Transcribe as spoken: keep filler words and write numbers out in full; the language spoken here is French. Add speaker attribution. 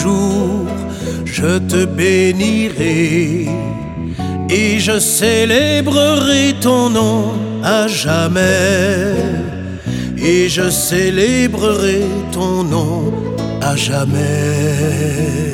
Speaker 1: jour je te bénirai et je célébrerai ton nom à jamais. Et je célébrerai ton nom à jamais.